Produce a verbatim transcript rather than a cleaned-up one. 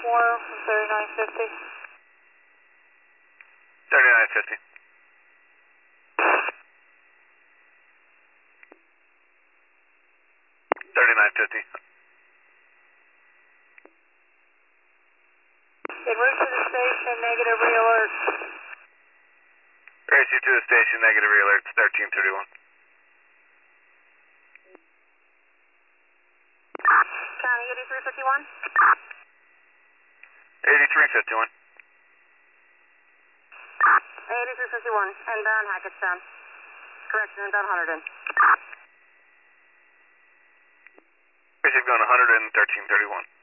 four from thirty-nine fifty. thirty-nine fifty. thirty-nine fifty. En route to the station, negative re-alert. Race you to the station, negative re-alert, thirteen thirty-one. County eighty-three fifty-one. eighty-three fifty-one. eighty-three fifty-one, inbound Hackettstown. Correction, inbound Hunterdon. Race you've gone one hundred and thirteen thirty-one.